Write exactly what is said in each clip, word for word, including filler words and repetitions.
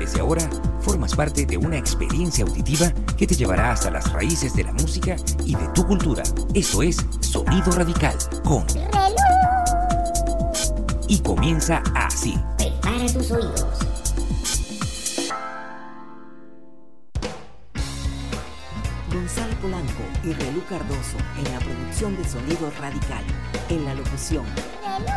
Desde ahora, formas parte de una experiencia auditiva que te llevará hasta las raíces de la música y de tu cultura. Esto es Sonido Radical con Relú. Y comienza así. Prepara tus oídos. Gonzalo Polanco y Relú Cardoso en la producción de Sonido Radical. En la locución Relú.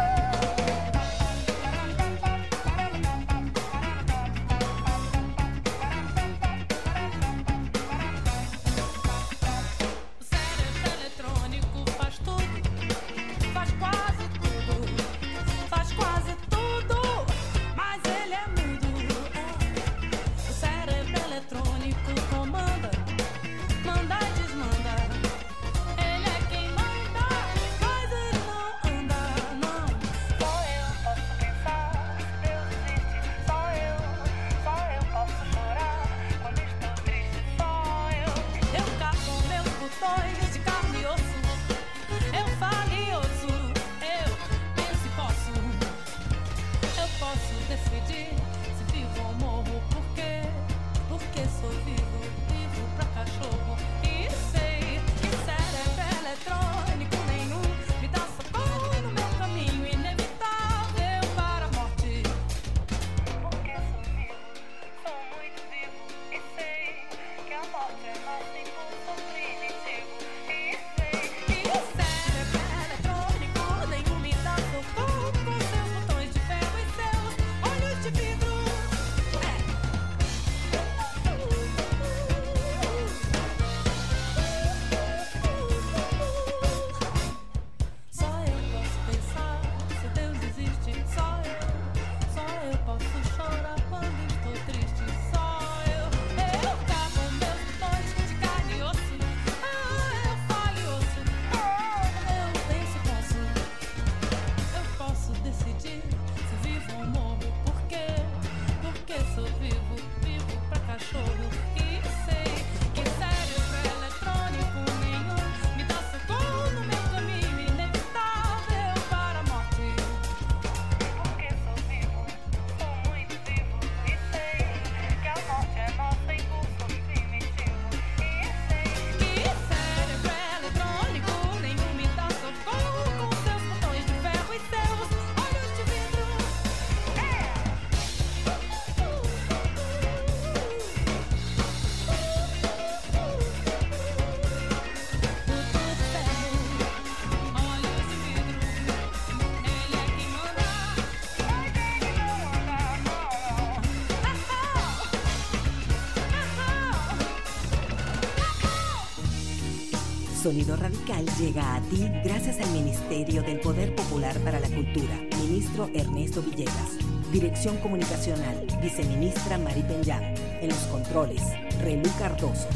Sonido Radical llega a ti gracias al Ministerio del Poder Popular para la Cultura, Ministro Ernesto Villegas. Dirección Comunicacional, Viceministra Mari Peñán. En los controles, Relú Cardoso.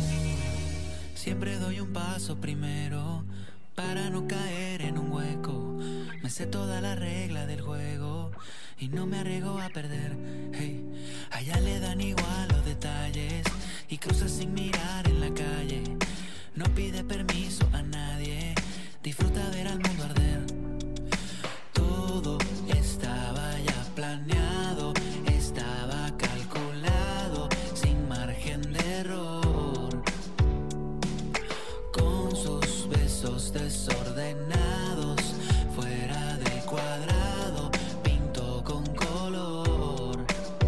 Siempre doy un paso primero para no caer en un hueco. Me sé toda la regla del juego y no me arriesgo a perder. Hey, allá le dan igual los detalles y cruza sin mirar en la calle. No pide permiso a nadie, disfruta ver al mundo arder. Todo estaba ya planeado, estaba calculado, sin margen de error. Con sus besos desordenados, fuera del cuadrado, pintó con color.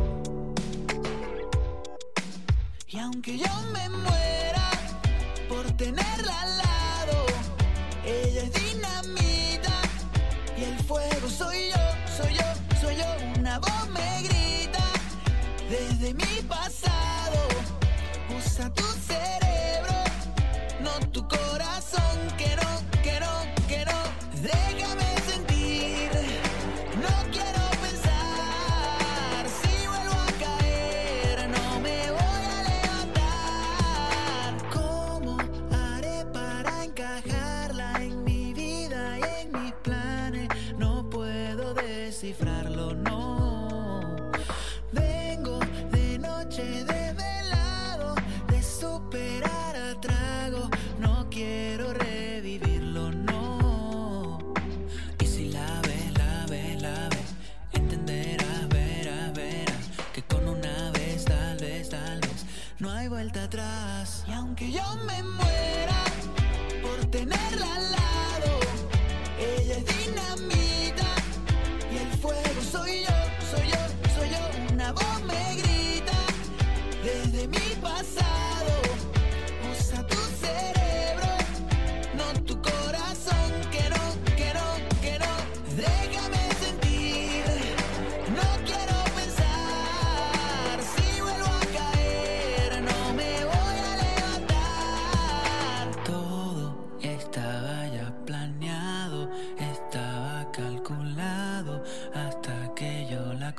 Y aunque yo me muera por tenerla al lado, ella es dinamita y el fuego soy yo, soy yo, soy yo. Una voz me grita desde mi pasado: usa tu cerebro, no tu corazón, que no, que no, que no. Déjame sentir, no quiero pensar, si vuelvo a caer no me voy a levantar. ¿Cómo haré para encajarla en mi vida y en mis planes? No puedo descifrarlo, no. Vengo de noche desvelado, de superar a trago, no quiero revivirlo, no. Y si la ves, la ves, la ves, entenderás, verás, verás que con una vez da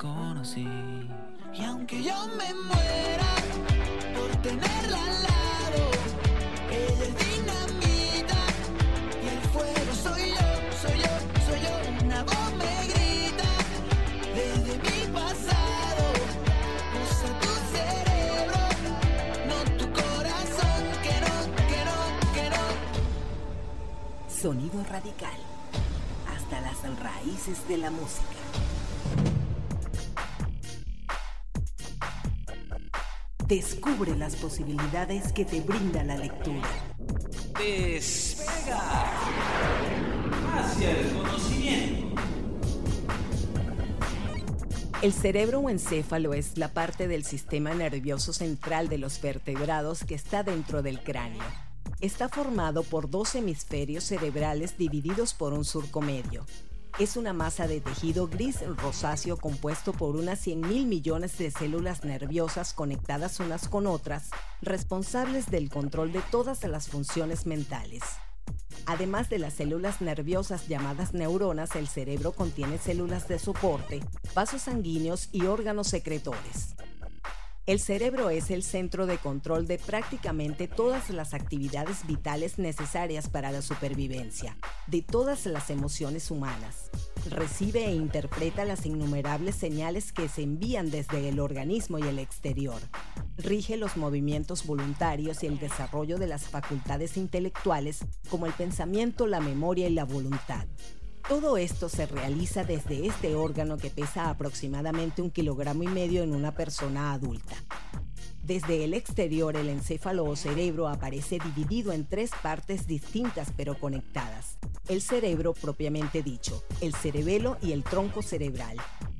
conocí. Y aunque yo me muera por tenerla al lado, ella es dinamita y el fuego soy yo, soy yo, soy yo. Una voz me grita desde mi pasado. Usa tu cerebro, no tu corazón, que no, que no, que no. Sonido radical, hasta las raíces de la música. Descubre las posibilidades que te brinda la lectura. Despega hacia el conocimiento. El cerebro o encéfalo es la parte del sistema nervioso central de los vertebrados que está dentro del cráneo. Está formado por dos hemisferios cerebrales divididos por un surco medio. Es una masa de tejido gris rosáceo compuesto por unas cien mil millones de células nerviosas conectadas unas con otras, responsables del control de todas las funciones mentales. Además de las células nerviosas llamadas neuronas, el cerebro contiene células de soporte, vasos sanguíneos y órganos secretores. El cerebro es el centro de control de prácticamente todas las actividades vitales necesarias para la supervivencia, de todas las emociones humanas. Recibe e interpreta las innumerables señales que se envían desde el organismo y el exterior. Rige los movimientos voluntarios y el desarrollo de las facultades intelectuales como el pensamiento, la memoria y la voluntad. Todo esto se realiza desde este órgano que pesa aproximadamente un kilogramo y medio en una persona adulta. Desde el exterior, el encéfalo o cerebro aparece dividido en tres partes distintas pero conectadas. El cerebro propiamente dicho, el cerebelo y el tronco cerebral.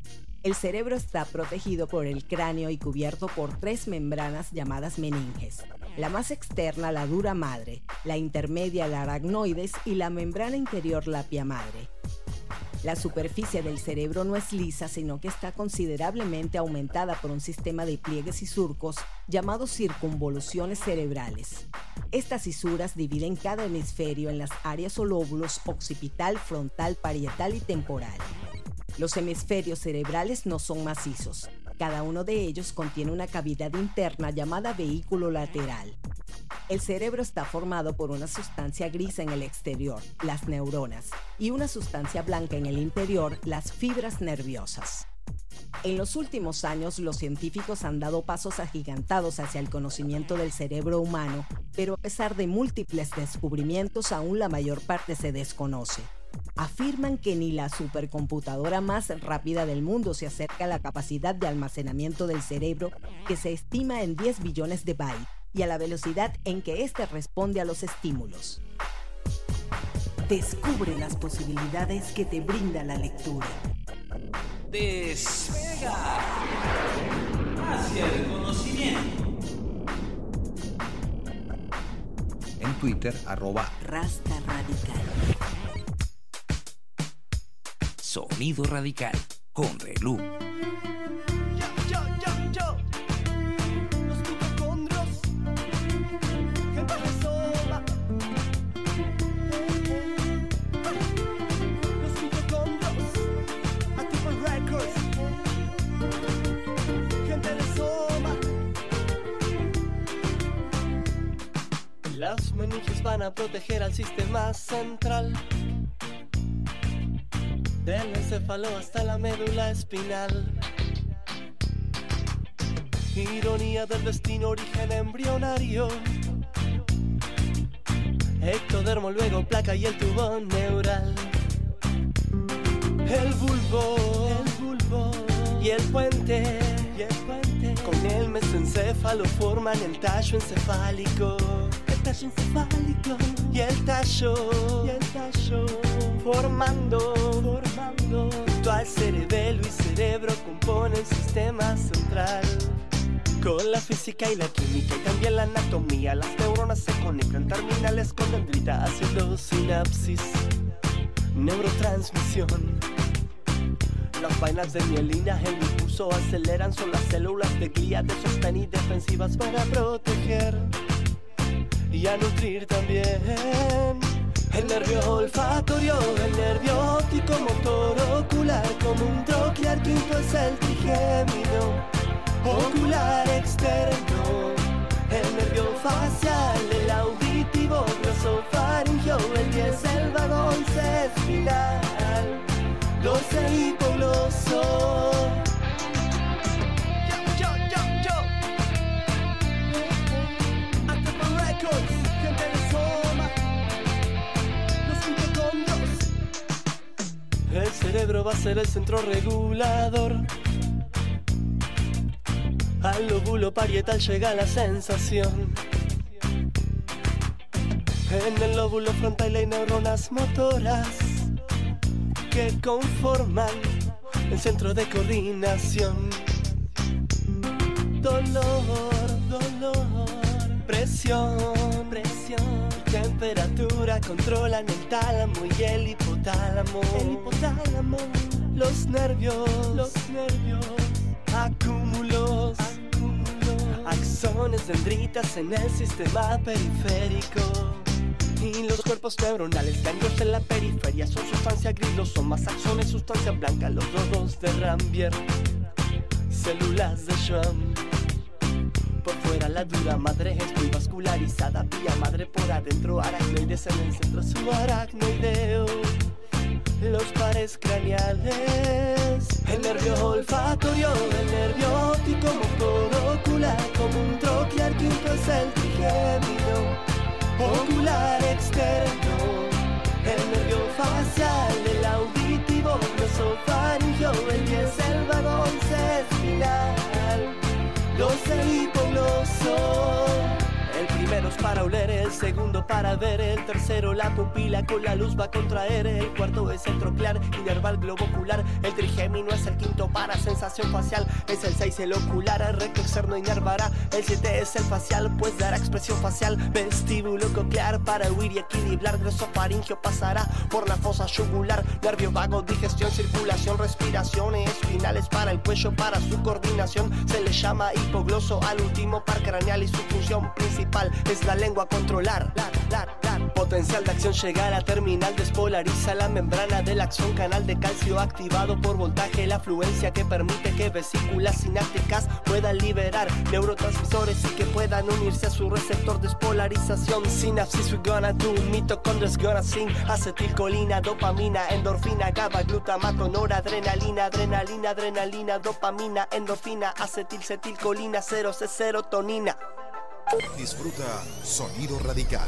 El cerebro está protegido por el cráneo y cubierto por tres membranas llamadas meninges. La más externa, la dura madre, la intermedia, la aracnoides y la membrana interior, la pia madre. La superficie del cerebro no es lisa, sino que está considerablemente aumentada por un sistema de pliegues y surcos llamados circunvoluciones cerebrales. Estas fisuras dividen cada hemisferio en las áreas o lóbulos occipital, frontal, parietal y temporal. Los hemisferios cerebrales no son macizos. Cada uno de ellos contiene una cavidad interna llamada vehículo lateral. El cerebro está formado por una sustancia gris en el exterior, las neuronas, y una sustancia blanca en el interior, las fibras nerviosas. En los últimos años, los científicos han dado pasos agigantados hacia el conocimiento del cerebro humano, pero a pesar de múltiples descubrimientos, aún la mayor parte se desconoce. Afirman que ni la supercomputadora más rápida del mundo se acerca a la capacidad de almacenamiento del cerebro, que se estima en diez billones de bytes, y a la velocidad en que éste responde a los estímulos. Descubre las posibilidades que te brinda la lectura. Despega hacia el conocimiento. En Twitter, arroba Rasta Radical. Sonido Radical con Relú. Las meninges van a proteger al sistema central, del encéfalo hasta la médula espinal. Ironía del destino, origen embrionario. Ectodermo, luego placa y el tubo neural. El bulbo, el bulbo y el puente, y el puente con el mesencéfalo forman el tallo encefálico. El tallo encefálico y el tallo, y el tallo formando, formando junto al cerebelo y cerebro componen el sistema central. Con la física y la química y también la anatomía, las neuronas se conectan terminales con dendrita haciendo sinapsis, neurotransmisión. Las vainas de mielina el impulso aceleran, son las células de glía de sostén y defensivas para proteger y a nutrir también. El nervio olfatorio, el nervio óptico, motor ocular, como un troclear, quinto es el trigémino ocular externo, el nervio facial, el auditivo, glosofaringio, el diez, el vagón espinal, doce hipogloso. Yo, yo, yo, yo. Active Records, gente de Soma, los mitocondrios. El cerebro va a ser el centro regulador. Al lóbulo parietal llega la sensación. En el lóbulo frontal hay neuronas motoras que conforman el centro de coordinación. Dolor, dolor, presión, presión, temperatura controlan el tálamo y el hipotálamo. El hipotálamo, los nervios, los nervios, acúmulos, acúmulos, axones, dendritas en el sistema periférico. Y los cuerpos neuronales, ganglios en la periferia, son sustancia gris, los somas, axones, sustancia blanca, los nodos de Rambier, células de Schwann. Por fuera la dura madre es muy vascularizada, vía madre por adentro, aracnoides en el centro subaracnoideo. Los pares craneales, el nervio olfatorio, el nervio óptico, motor ocular, como un troclear, quinto es el trigémino ocular externo, el nervio facial, el auditivo, glosofaringio, el diez, el vagón espinal, doce hipogloso. El primero es para oler, el segundo para ver, el tercero la pupila con la luz va a contraer, el cuarto es el troclear, inerval, globo ocular, el trigémino es el quinto para sensación facial, es el seis el ocular, el recto externo inervará, el siete es el facial, pues dará expresión facial, vestíbulo coclear para huir y equilibrar, glosofaringio pasará por la fosa yugular, nervio vago, digestión, circulación, respiración, espinales para el cuello, para su coordinación, se le llama hipogloso al último par craneal y su función principal es la lengua controlar. La, la, la. Potencial de acción llega a la terminal, despolariza la membrana del axón, canal de calcio activado por voltaje, la fluencia que permite que vesículas sinápticas puedan liberar neurotransmisores y que puedan unirse a su receptor, despolarización, sinapsis we gonna do, mitocondrias gonna sing, acetilcolina, dopamina, endorfina, GABA, glutamato, noradrenalina, adrenalina, adrenalina, dopamina, endorfina, acetilcetilcolina, cero C serotonina. Disfruta Sonido Radical.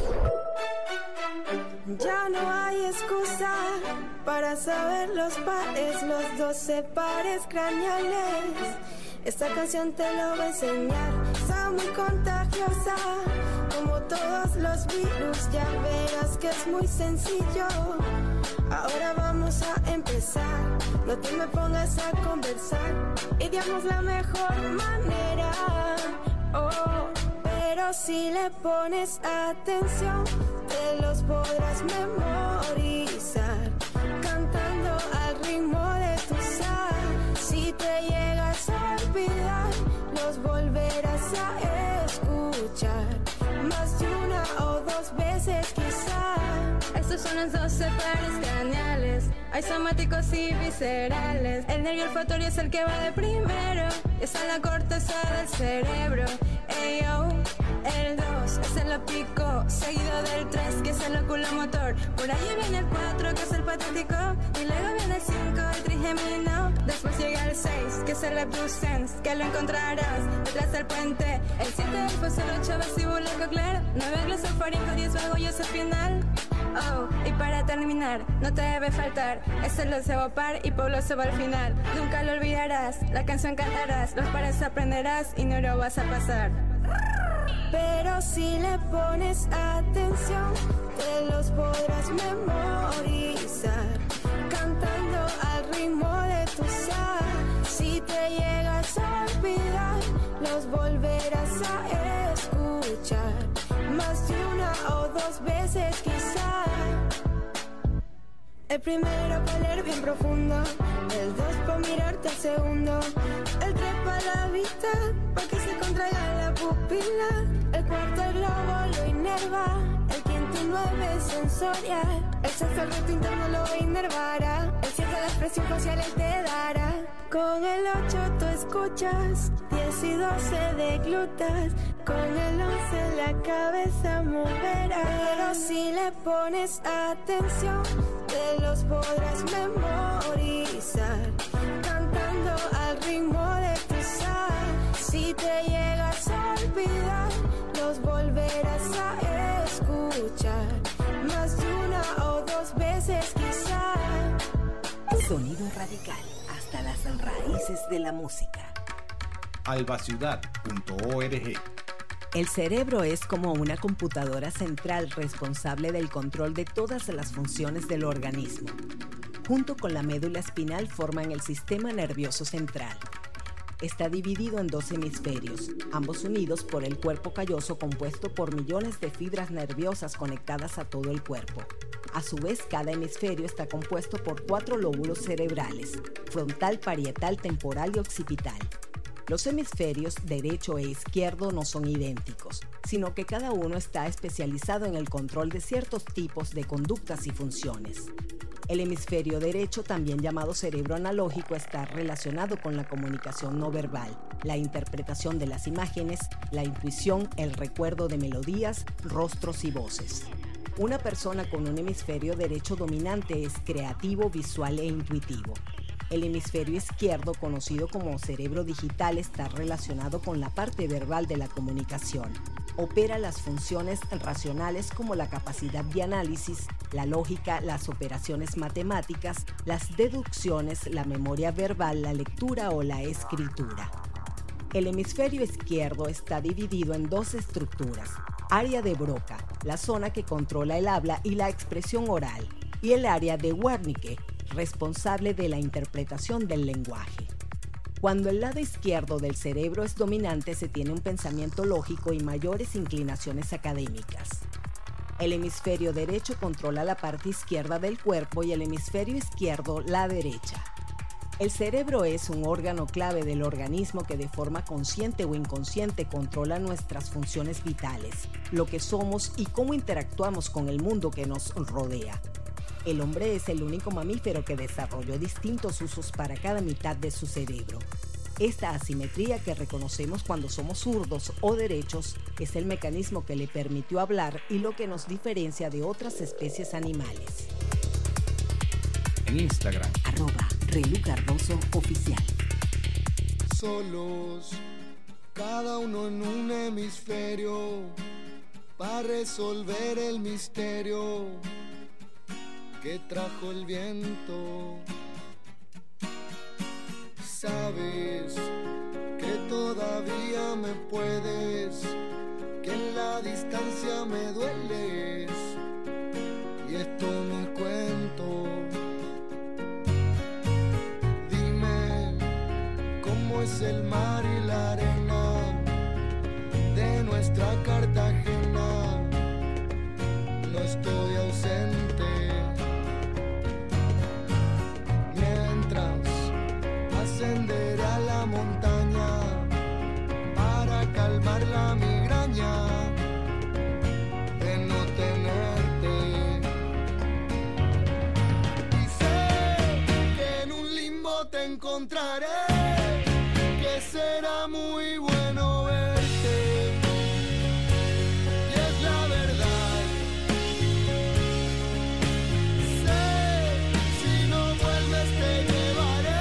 Ya no hay excusa para saber los pares, los doce pares craneales. Esta canción te lo va a enseñar, está muy contagiosa, como todos los virus, ya verás que es muy sencillo. Ahora vamos a empezar, no te me pongas a conversar, ideamos la mejor manera, oh. Pero si le pones atención, te los podrás memorizar, cantando al ritmo de tu sal. Si te llegas a olvidar, los volverás a escuchar, más de una o dos veces quizá. Estos son los doce pares craneales, hay somáticos y viscerales. El nervio olfatorio es el que va de primero, es en la corteza del cerebro. Eyo, el dos es el óptico, seguido del tres que es el oculomotor. Por ahí viene el cuatro que es el patético, y luego viene el cinco, el trigémino. Después llega el seis que es el abducens, que lo encontrarás detrás del puente. El siete el fósil, ocho vestíbulo coclear, nueve glosofaringio, diez vago y ese final. Oh, y para terminar, no te debe faltar, es el doceavo par, hipogloso va al final. Nunca lo olvidarás, la canción cantarás, los pares aprenderás y no lo vas a pasar. Pero si le pones atención, te los podrás memorizar, cantando al ritmo de tu sal. Si te llegas a olvidar, los volverás a escuchar, más de una o dos veces quizá. El primero para leer bien profundo, el dos para mirarte al segundo, el tres para la vista, para que se contraiga la pupila, el cuarto el globo lo inerva, el quinto y nueve es sensorial, el sexto el reto interno lo inervará, el siete la expresión facial él te dará, con el ocho tú escuchas, diez y doce deglutas, con el once la cabeza moverás. Pero si le pones atención, te los podrás memorizar, cantando al ritmo de tu sal. Si te llegas a olvidar, los volverás a escuchar, más de una o dos veces quizá. Sonido Radical, hasta las raíces de la música. albaciudad punto org. El cerebro es como una computadora central responsable del control de todas las funciones del organismo. Junto con la médula espinal forman el sistema nervioso central. Está dividido en dos hemisferios, ambos unidos por el cuerpo calloso compuesto por millones de fibras nerviosas conectadas a todo el cuerpo. A su vez, cada hemisferio está compuesto por cuatro lóbulos cerebrales: frontal, parietal, temporal y occipital. Los hemisferios derecho e izquierdo no son idénticos, sino que cada uno está especializado en el control de ciertos tipos de conductas y funciones. El hemisferio derecho, también llamado cerebro analógico, está relacionado con la comunicación no verbal, la interpretación de las imágenes, la intuición, el recuerdo de melodías, rostros y voces. Una persona con un hemisferio derecho dominante es creativo, visual e intuitivo. El hemisferio izquierdo, conocido como cerebro digital, está relacionado con la parte verbal de la comunicación. Opera las funciones racionales como la capacidad de análisis, la lógica, las operaciones matemáticas, las deducciones, la memoria verbal, la lectura o la escritura. El hemisferio izquierdo está dividido en dos estructuras: área de Broca, la zona que controla el habla y la expresión oral, y el área de Wernicke, responsable de la interpretación del lenguaje. Cuando el lado izquierdo del cerebro es dominante, se tiene un pensamiento lógico y mayores inclinaciones académicas. El hemisferio derecho controla la parte izquierda del cuerpo y el hemisferio izquierdo la derecha. El cerebro es un órgano clave del organismo que de forma consciente o inconsciente controla nuestras funciones vitales, lo que somos y cómo interactuamos con el mundo que nos rodea. El hombre es el único mamífero que desarrolló distintos usos para cada mitad de su cerebro. Esta asimetría que reconocemos cuando somos zurdos o derechos es el mecanismo que le permitió hablar y lo que nos diferencia de otras especies animales. En Instagram, arroba Relu Cardoso Oficial. Solos, cada uno en un hemisferio, para resolver el misterio que trajo el viento. Sabes que todavía me puedes, que en la distancia me dueles, y esto no es cuento. Dime cómo es el mar y la arena de nuestra Cartagena. No estoy ausente. Ascender a la montaña para calmar la migraña de no tenerte. Y sé que en un limbo te encontraré, que será muy bueno verte. Y es la verdad. Sé, si no vuelves te llevaré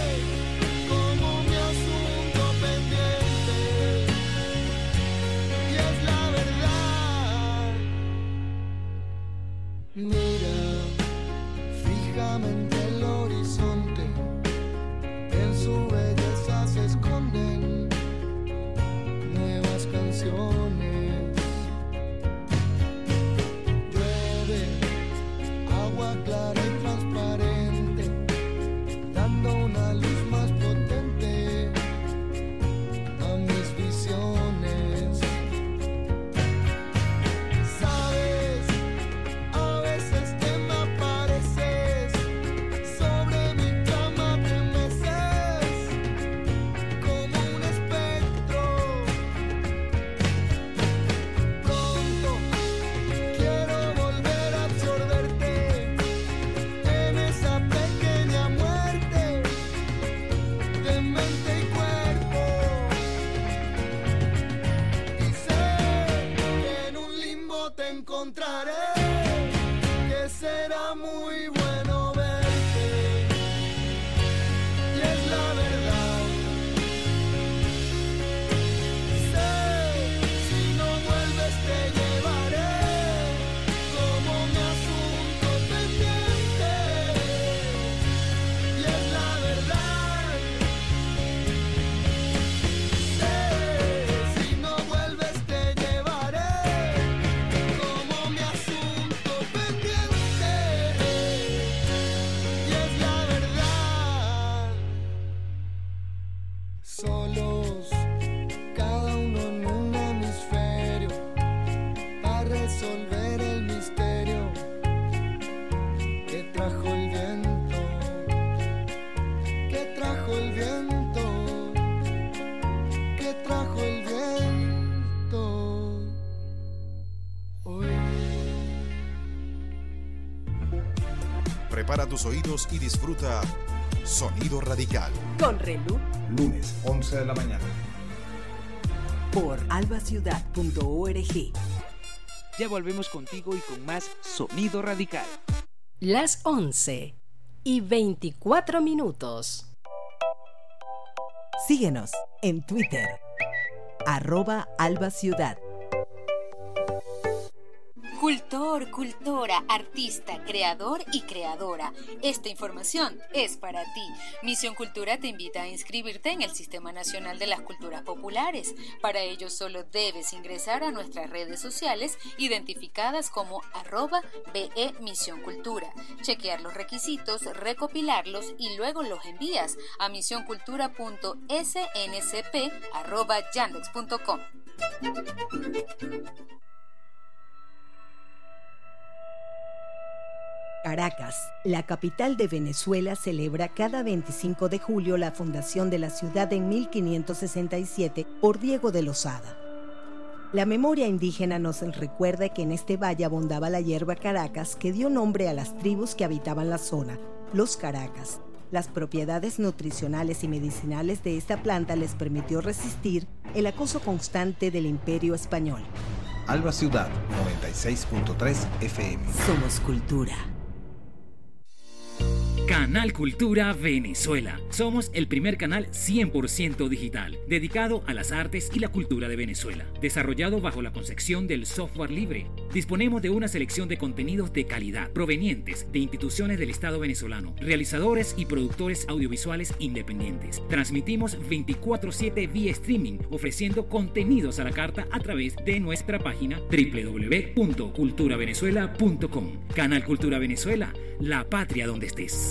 Mira fijamente el horizonte, en su belleza se esconden nuevas canciones. Llueve, agua clara y transparente, dando una luz más potente a mis visiones. en mente y cuerpo. Y sé que en un limbo te encontraré, que será muy bueno verte. Y es la verdad. Sé, si no vuelves te llevaré como mi asunto pendiente. Y es la verdad. Sé, si no vuelves te llevaré como mi asunto pendiente. Y es la verdad. Solos, cada uno en un hemisferio, para resolver el misterio que trajo el viento, que trajo el viento, que trajo el viento. Hoy. Prepara tus oídos y disfruta Sonido Radical. Con Relú Lunes, once de la mañana. por alba ciudad punto org. Ya volvemos contigo y con más Sonido Radical. Las once y veinticuatro minutos. Síguenos en Twitter, arroba Alba Ciudad. Cultor, cultora, artista, creador y creadora. Esta información es para ti. Misión Cultura te invita a inscribirte en el Sistema Nacional de las Culturas Populares. Para ello solo debes ingresar a nuestras redes sociales identificadas como arroba B E Misión Cultura, chequear los requisitos, recopilarlos y luego los envías a misioncultura punto s n c p arroba yandex punto com. Caracas, la capital de Venezuela, celebra cada veinticinco de julio la fundación de la ciudad en mil quinientos sesenta y siete por Diego de Lozada. La memoria indígena nos recuerda que en este valle abundaba la hierba Caracas, que dio nombre a las tribus que habitaban la zona, los Caracas. Las propiedades nutricionales y medicinales de esta planta les permitió resistir el acoso constante del Imperio Español. Alba Ciudad, noventa y seis punto tres F M. Somos cultura. Canal Cultura Venezuela. Somos el primer canal cien por ciento digital, dedicado a las artes y la cultura de Venezuela. Desarrollado bajo la concepción del software libre, disponemos de una selección de contenidos de calidad, provenientes de instituciones del Estado venezolano, realizadores y productores audiovisuales independientes. Transmitimos veinticuatro siete vía streaming, ofreciendo contenidos a la carta a través de nuestra página doble u doble u doble u punto cultura venezuela punto com. Canal Cultura Venezuela, la patria donde estés.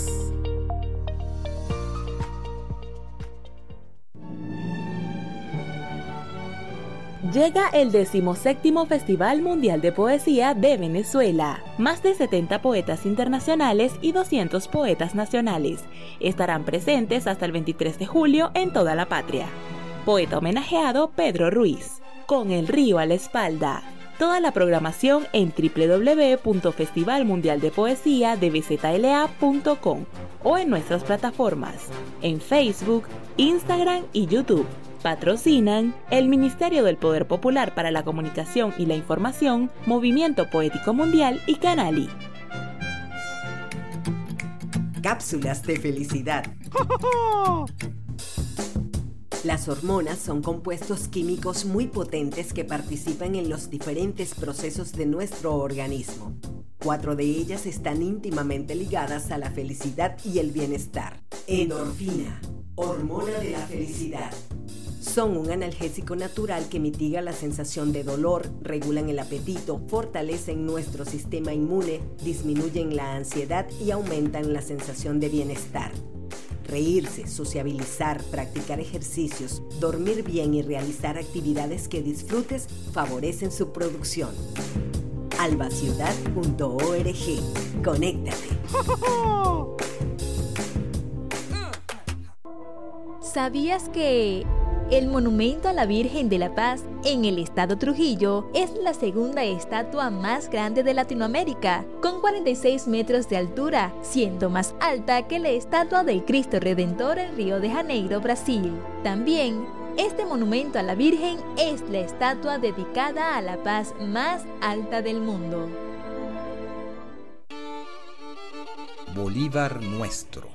Llega el decimoséptimo Festival Mundial de Poesía de Venezuela. Más de setenta poetas internacionales y doscientos poetas nacionales estarán presentes hasta el veintitrés de julio en toda la patria. Poeta homenajeado Pedro Ruiz, con el río a la espalda. Toda la programación en doble u doble u doble u punto festival mundial de poesía d b z l a punto com o en nuestras plataformas, en Facebook, Instagram y YouTube. Patrocinan el Ministerio del Poder Popular para la Comunicación y la Información, Movimiento Poético Mundial y Canali. Cápsulas de felicidad. Las hormonas son compuestos químicos muy potentes que participan en los diferentes procesos de nuestro organismo. Cuatro de ellas están íntimamente ligadas a la felicidad y el bienestar. Endorfina, hormona de la felicidad. Son un analgésico natural que mitiga la sensación de dolor, regulan el apetito, fortalecen nuestro sistema inmune, disminuyen la ansiedad y aumentan la sensación de bienestar. Reírse, sociabilizar, practicar ejercicios, dormir bien y realizar actividades que disfrutes favorecen su producción. alba ciudad punto org. Conéctate. ¿Sabías que El monumento a la Virgen de la Paz en el estado Trujillo es la segunda estatua más grande de Latinoamérica, con cuarenta y seis metros de altura, siendo más alta que la estatua del Cristo Redentor en Río de Janeiro, Brasil. También, este monumento a la Virgen es la estatua dedicada a la paz más alta del mundo. Bolívar nuestro.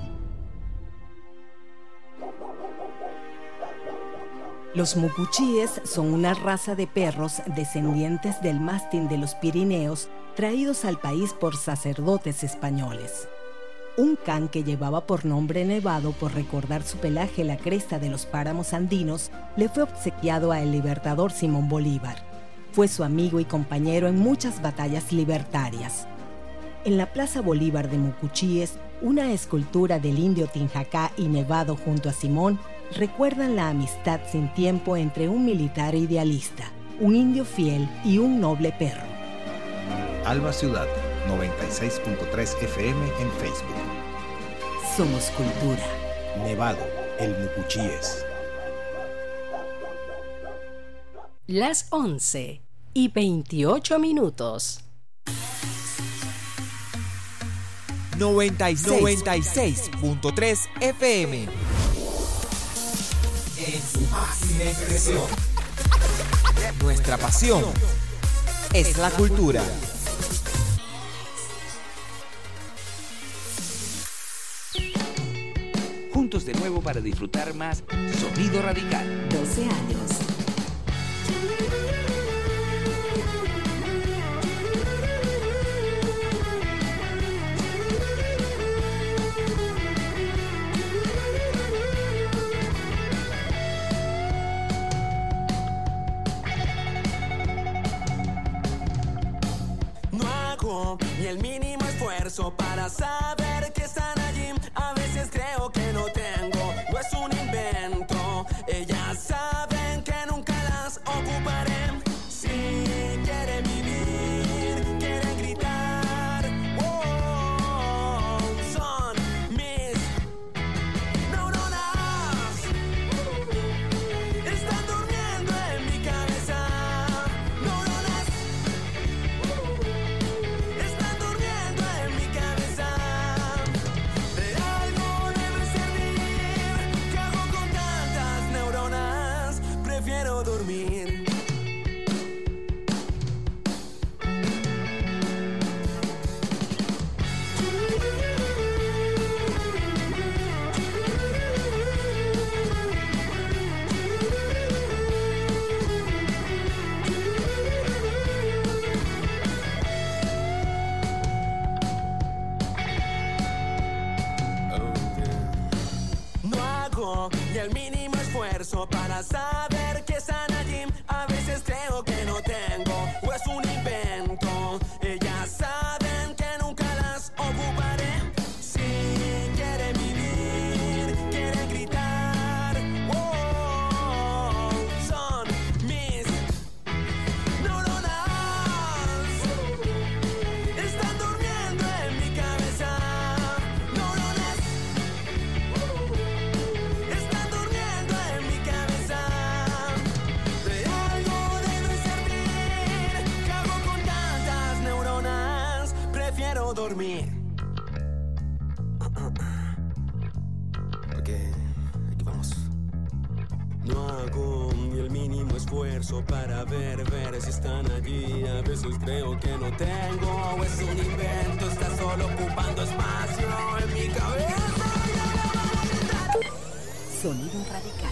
Los mucuchíes son una raza de perros descendientes del mastín de los Pirineos traídos al país por sacerdotes españoles. Un can que llevaba por nombre Nevado por recordar su pelaje la cresta de los páramos andinos le fue obsequiado al libertador Simón Bolívar. Fue su amigo y compañero en muchas batallas libertarias. En la Plaza Bolívar de Mucuchíes, una escultura del indio Tinjacá y Nevado junto a Simón recuerdan la amistad sin tiempo entre un militar idealista, un indio fiel y un noble perro. Alba Ciudad, noventa y seis punto tres F M en Facebook. Somos cultura. Nevado, el Mucuchíes. Las once y veintiocho minutos. noventa y seis punto tres F M. En su máxima expresión. Nuestra pasión es la cultura. Juntos de nuevo para disfrutar más Sonido Radical. doce años. Ni el mínimo esfuerzo para saber que están allí. A veces creo que no tengo, no es un invento. Ellas saben que nunca las ocuparé. Si quieren vivir, quieren gritar, oh, son mis neuronas. Están durmiendo en mi cabeza. Neuronas. Están durmiendo en mi cabeza. De algo debe servir. ¿Qué hago con tantas neuronas? Prefiero dormir. No hago ni el mínimo esfuerzo para saber que están allí. A veces creo que no tengo, o es un invento. Ellas saben que nunca las ocuparé. Si quieren vivir, quieren gritar, oh, son mis neuronas. Están durmiendo en mi cabeza. Neuronas. Están durmiendo en mi cabeza. De algo debe servir. ¿Qué hago con tantas neuronas? Prefiero dormir. Ok, aquí vamos. No hago ni el mínimo esfuerzo para ver, ver si están allí. A veces creo que no tengo, es un invento. Está solo ocupando espacio en mi cabeza. Sonido Radical.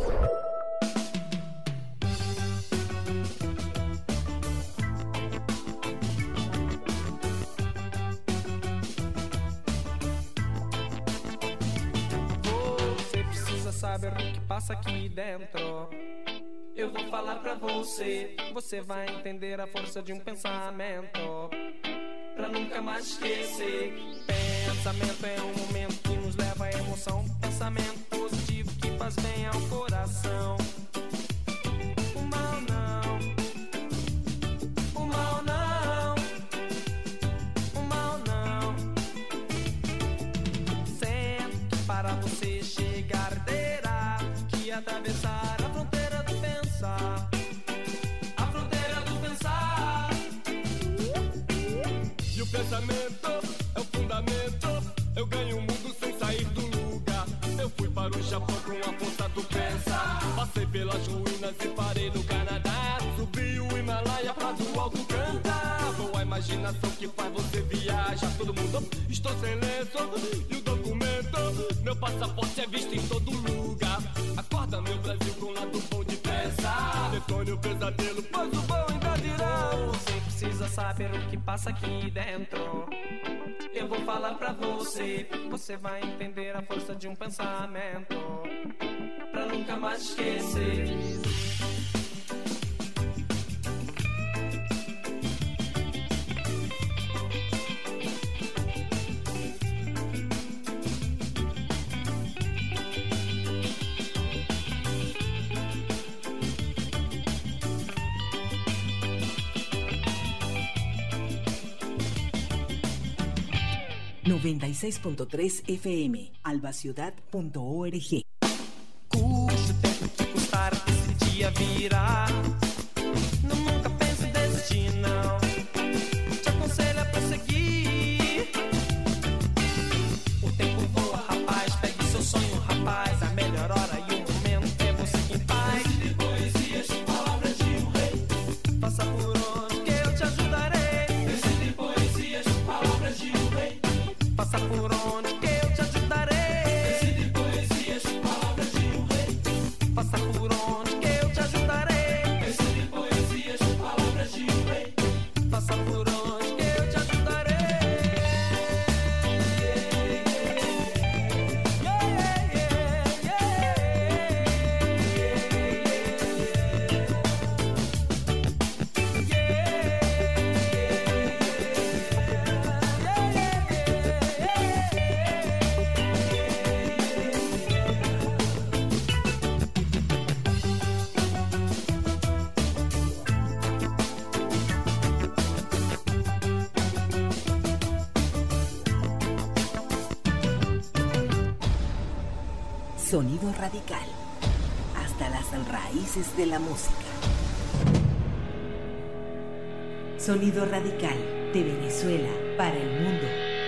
Você precisa saber o que passa aqui dentro. Eu vou falar pra você, você vai entender a força de um pensamento. Pra nunca mais esquecer. Pensamento é um momento que nos leva à emoção. Pensamento positivo que faz bem ao coração. O mal não, o mal não, o mal não. Sempre que para você chegar terá que atravessar pensamento é o fundamento. Eu ganho o mundo sem sair do lugar. Eu fui para o Japão com a força do pensa. Passei pelas ruínas e parei no Canadá. Subi o Himalaia pra do alto cantar. Boa imaginação que faz você viajar. Todo mundo, estou sem lenço e o documento. Meu passaporte é visto em todo lugar. Acorda meu Brasil com o lado bom de pensar. Detone o pesadelo, pois o bom ainda virá. Você precisa saber o que passa aqui dentro. Eu vou falar pra você, você vai entender a força de um pensamento, pra nunca mais esquecer. noventa y seis punto tres F M, albaciudad punto org. Custe o tempo que custar, esse dia virá. Não, nunca pense em desistir, não. Te aconselho a prosseguir. O tempo voa, rapaz, pegue seu sonho, rapaz. A melhor hora e o momento é você quem faz. Decide poesias, palavras de um rei. Passa por onde que eu te ajudarei. Decide poesias, palavras de um rei. Passa por onde que eu te ajudarei. Decide poesias, palavras de um rei. Passa por onde que eu te ajudarei. Decide poesias, palavras de um rei. Passa por onde que eu te ajudarei. Sonido radical, hasta las raíces de la música. Sonido radical, de Venezuela para el mundo.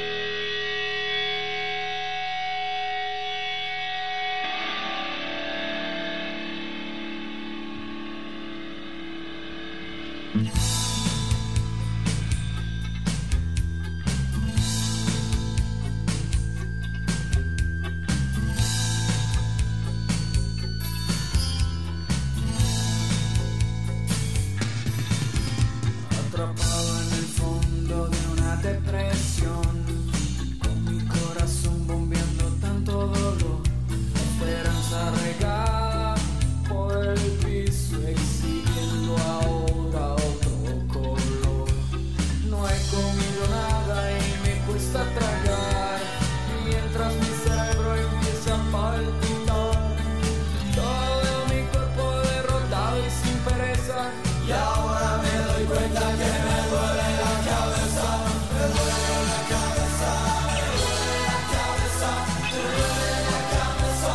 Atrapado en el fondo de una depresión, con mi corazón bombeando tanto dolor, la esperanza regada por el piso, exigiendo ahora otro color. No he comido nada y me cuesta tragar, mientras mi cerebro empieza a palpitar. Todo mi cuerpo derrotado y sin pereza, y ahora me doy cuenta que me duele la cabeza, me duele la cabeza, me duele la cabeza, me duele la cabeza,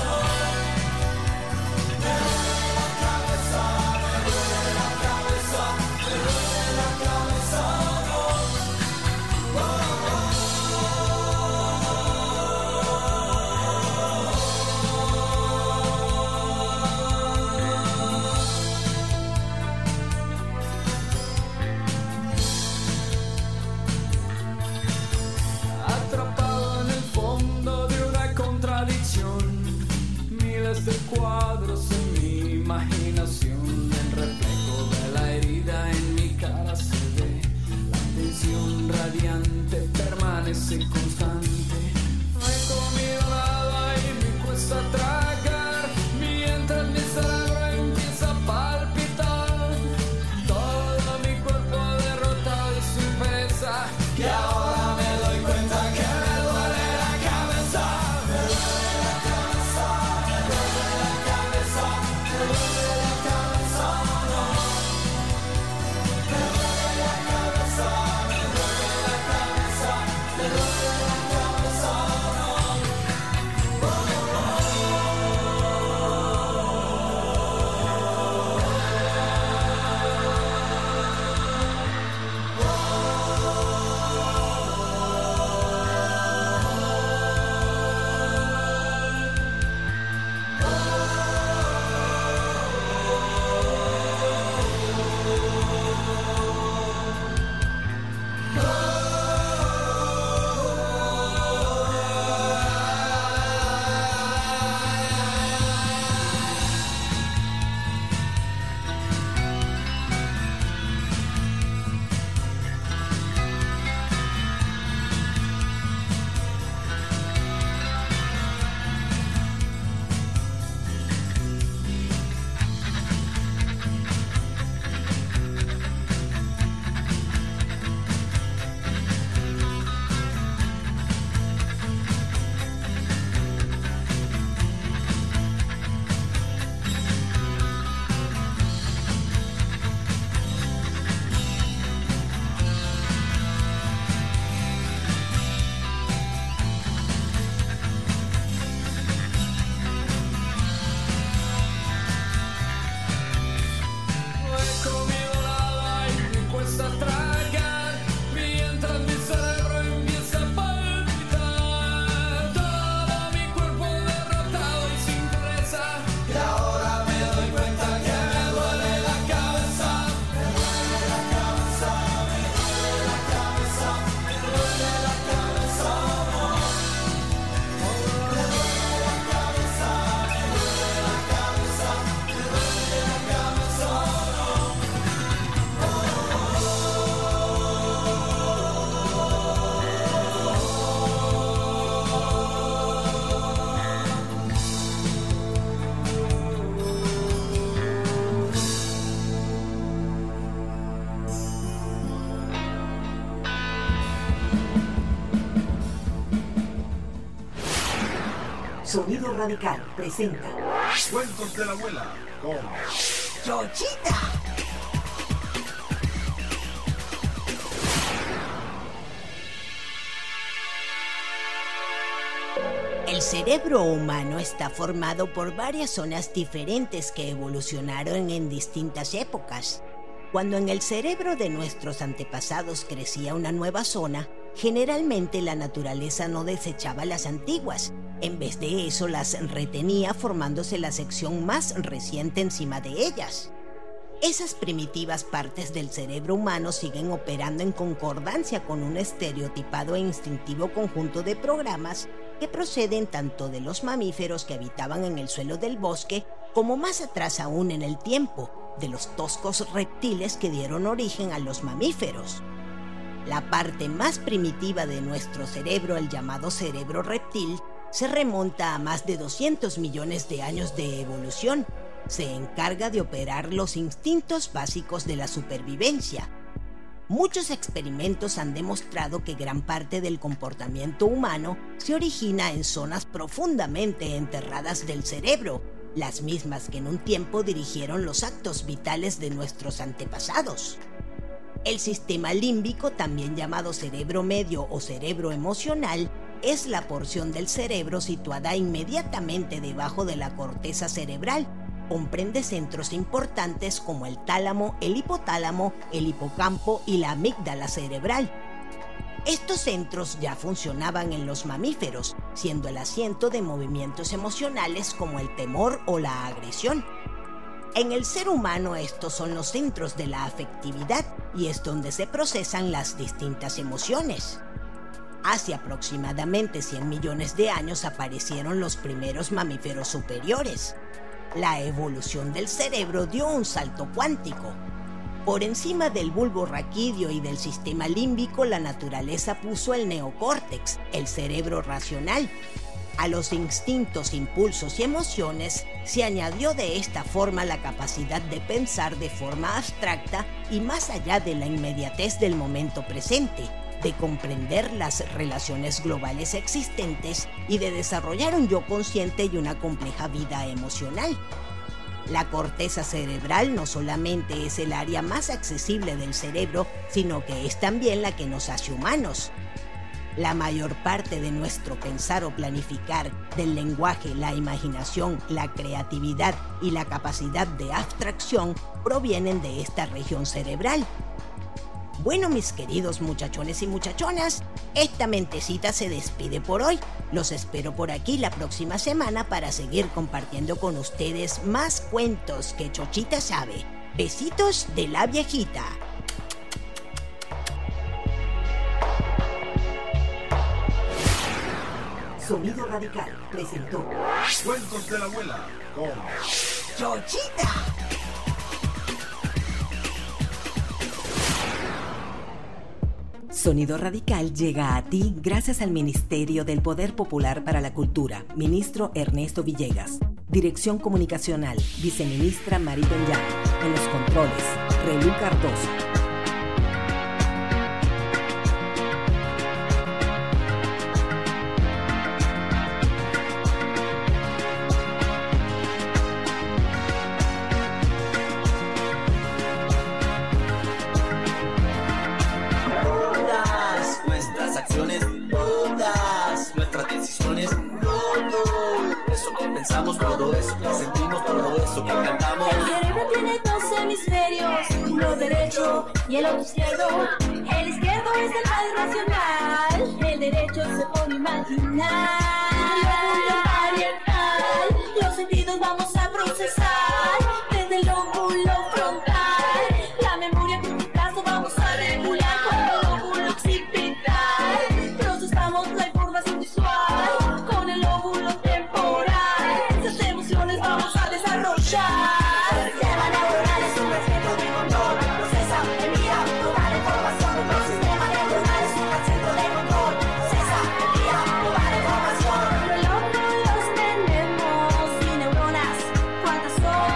me duele la cabeza, me duele la cabeza, me duele la cabeza, atrapado en el fondo de una contradicción, miles de cuadros en mi imaginación, el reflejo de la herida en mi cara se ve, la tensión radiante permanece constante. No he comido nada y me cuesta tragar, mientras mi cerebro empieza a palpitar. Todo mi cuerpo derrotado y sin pereza, que ahora me doy cuenta que me duele la cabeza, me duele la cabeza, me duele la cabeza, me duele la cabeza. Sonido Radical presenta Cuentos de la Abuela con Chochita. El cerebro humano está formado por varias zonas diferentes que evolucionaron en distintas épocas. Cuando en el cerebro de nuestros antepasados crecía una nueva zona, generalmente la naturaleza no desechaba las antiguas. En vez de eso, las retenía formándose la sección más reciente encima de ellas. Esas primitivas partes del cerebro humano siguen operando en concordancia con un estereotipado e instintivo conjunto de programas que proceden tanto de los mamíferos que habitaban en el suelo del bosque, como más atrás aún en el tiempo, de los toscos reptiles que dieron origen a los mamíferos. La parte más primitiva de nuestro cerebro, el llamado cerebro reptil, se remonta a más de doscientos millones de años de evolución. Se encarga de operar los instintos básicos de la supervivencia. Muchos experimentos han demostrado que gran parte del comportamiento humano se origina en zonas profundamente enterradas del cerebro, las mismas que en un tiempo dirigieron los actos vitales de nuestros antepasados. El sistema límbico, también llamado cerebro medio o cerebro emocional, es la porción del cerebro situada inmediatamente debajo de la corteza cerebral. Comprende centros importantes como el tálamo, el hipotálamo, el hipocampo y la amígdala cerebral. Estos centros ya funcionaban en los mamíferos, siendo el asiento de movimientos emocionales como el temor o la agresión. En el ser humano estos son los centros de la afectividad y es donde se procesan las distintas emociones. Hace aproximadamente cien millones de años aparecieron los primeros mamíferos superiores. La evolución del cerebro dio un salto cuántico. Por encima del bulbo raquídeo y del sistema límbico, la naturaleza puso el neocórtex, el cerebro racional. A los instintos, impulsos y emociones se añadió de esta forma la capacidad de pensar de forma abstracta y más allá de la inmediatez del momento presente, de comprender las relaciones globales existentes y de desarrollar un yo consciente y una compleja vida emocional. La corteza cerebral no solamente es el área más accesible del cerebro, sino que es también la que nos hace humanos. La mayor parte de nuestro pensar o planificar, del lenguaje, la imaginación, la creatividad y la capacidad de abstracción provienen de esta región cerebral. Bueno, mis queridos muchachones y muchachonas, esta mentecita se despide por hoy. Los espero por aquí la próxima semana para seguir compartiendo con ustedes más cuentos que Chochita sabe. Besitos de la viejita. Sonido Radical presentó Cuentos de la Abuela con Chochita. Sonido Radical llega a ti gracias al Ministerio del Poder Popular para la Cultura, Ministro Ernesto Villegas. Dirección Comunicacional, Viceministra Mari Peñán. En los controles, Relú Cardoso. Pensamos todo eso, que sentimos todo eso, que cantamos. El cerebro tiene dos hemisferios, uno derecho y el otro izquierdo. El izquierdo es el más racional, el derecho se pone a imaginar. Los sentidos vamos a procesar desde el lóbulo frontal. La memoria a corto plazo vamos a regular con el lóbulo occipital. Procesamos la información visual con el lóbulo temporal. Vamos a desarrollar. Sistema neuronal es un centro de control. Procesa, envía toda la información. Nuestro sistema neuronal es un centro de control. Procesa, envía toda la información. Los neuronos tenemos y neuronas. ¿Cuántas son?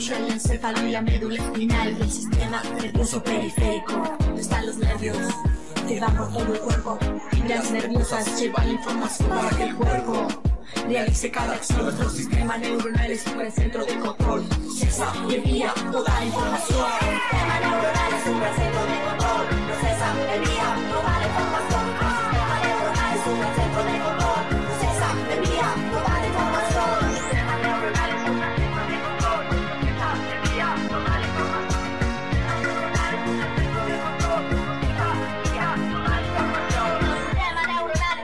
escucho el encéfalo y la médula espinal del sistema nervioso periférico. Están los nervios que van por todo el cuerpo. Fibras nerviosas llevan la información para que el cuerpo realice cada acción. Nuestro sistema neuronal es un centro de control. Procesa y envía toda la información. El sistema neuronal es un centro de control. Procesa y envía toda la información. El sistema neuronal es un centro de control. Procesa y envía toda la información. El sistema neuronal es un centro de control. Procesa y envía toda la información. El sistema neuronal es un centro de control. Procesa y envía toda la información. El sistema neuronal.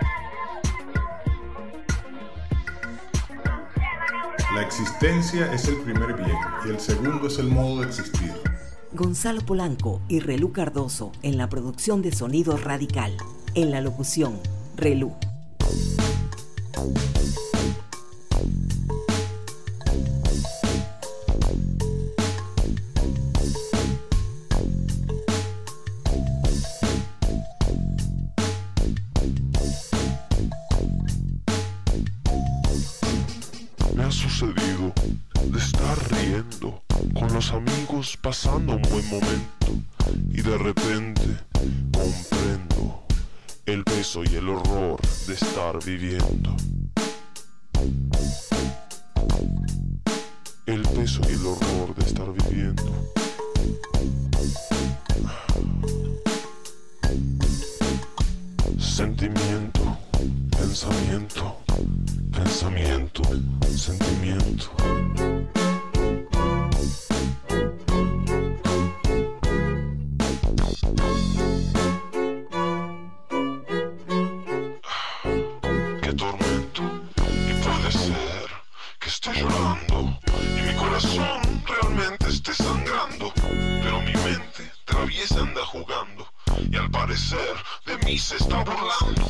La existencia es el primer bien y el segundo es el modo de existir. Gonzalo Polanco y Relú Cardoso en la producción de Sonido Radical. En la locución, Relú. Me ha sucedido de estar riendo con los amigos pasando un buen momento y de repente comprendo el peso y el horror de estar viviendo. El peso y el horror de estar viviendo. Sentimiento, pensamiento, pensamiento, sentimiento. Qué tormento, y puede ser que esté llorando y mi corazón realmente esté sangrando, pero mi mente traviesa anda jugando y al parecer de mí se está burlando.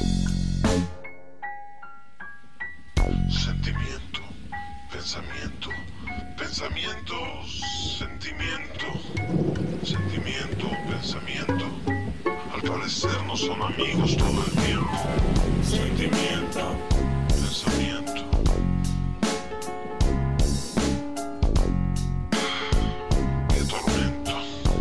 Sentimiento, pensamiento, pensamiento, sentimiento, sentimiento, pensamiento. Al parecer no son amigos todo el tiempo. Sentimiento, pensamiento. Qué tormento.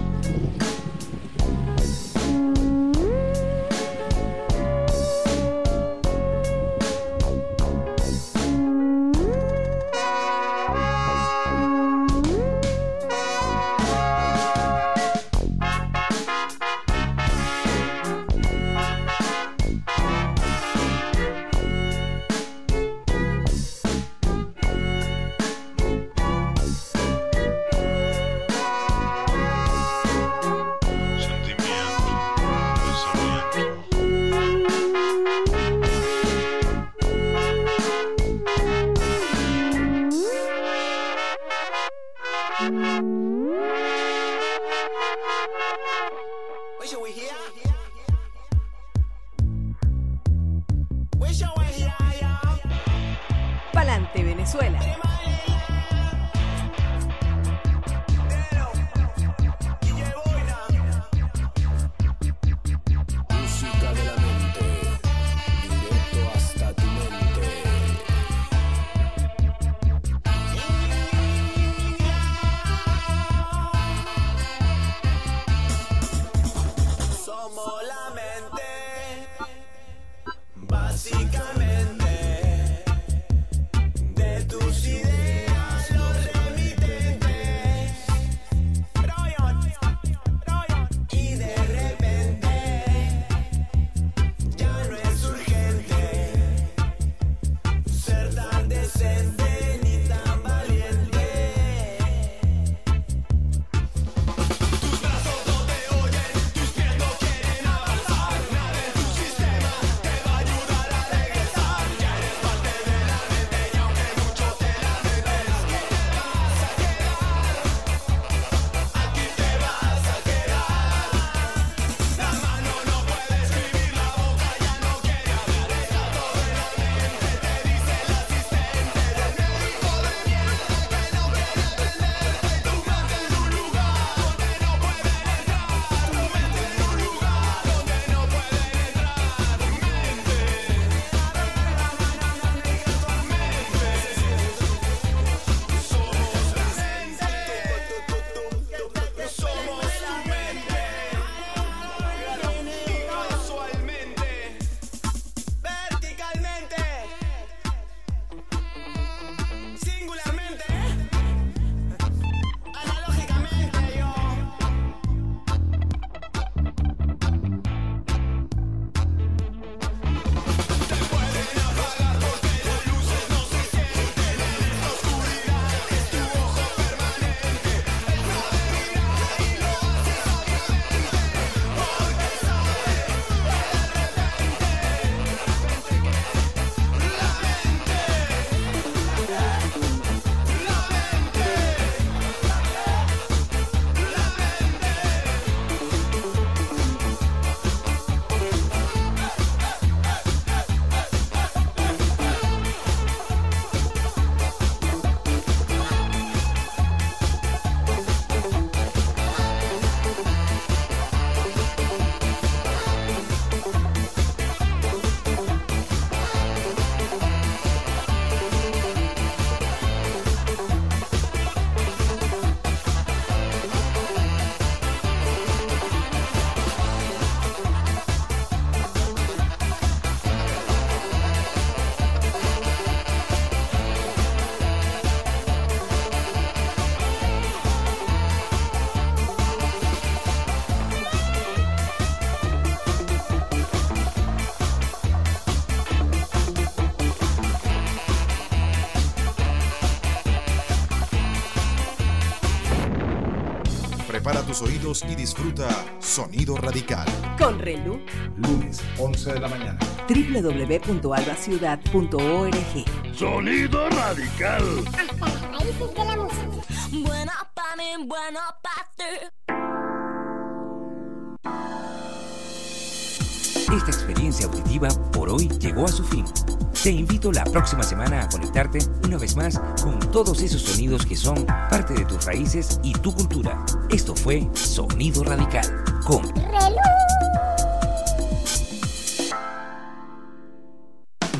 Pa'lante, Venezuela. Música de la mente, directo hasta tu mente. Somos la mente, básicamente, de tus ideas. Prepara tus oídos y disfruta Sonido Radical. Con Relu. Lunes, once de la mañana. doble u doble u doble u punto alba ciudad punto org. Sonido Radical. Hasta las raíces de la música. Buena pa' mí, buena pa' ti. Esta experiencia auditiva por hoy llegó a su fin. Te invito la próxima semana a conectarte una vez más con todos esos sonidos que son parte de tus raíces y tu cultura. Esto fue Sonido Radical con Relu.